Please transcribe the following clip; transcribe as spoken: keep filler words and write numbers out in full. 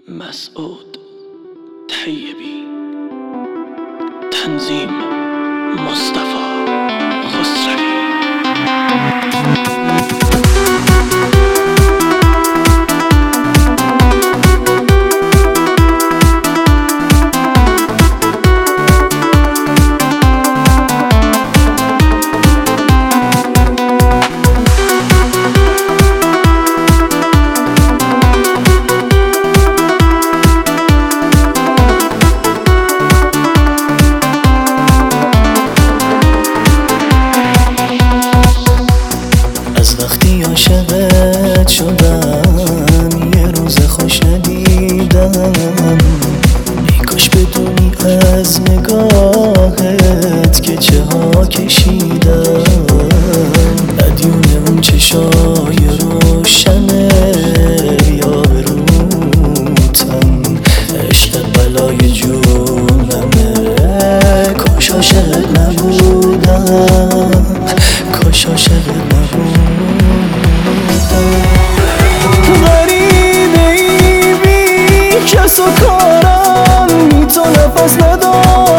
مسعود طیبی. تنظیم مصطفی خسروی. وقتی عاشقت شدم یه روز خوش ندیدم، ای کاش بدونی از نگاهت که چه ها کشیدم. مدیون اون چشای روشنه یا به روتم، عشق بلای جونمه. کاش عاشقت نبودم، کاش عاشقت نبودم. غریبه ای بی کس و کارم، بی تو نفس ندارم.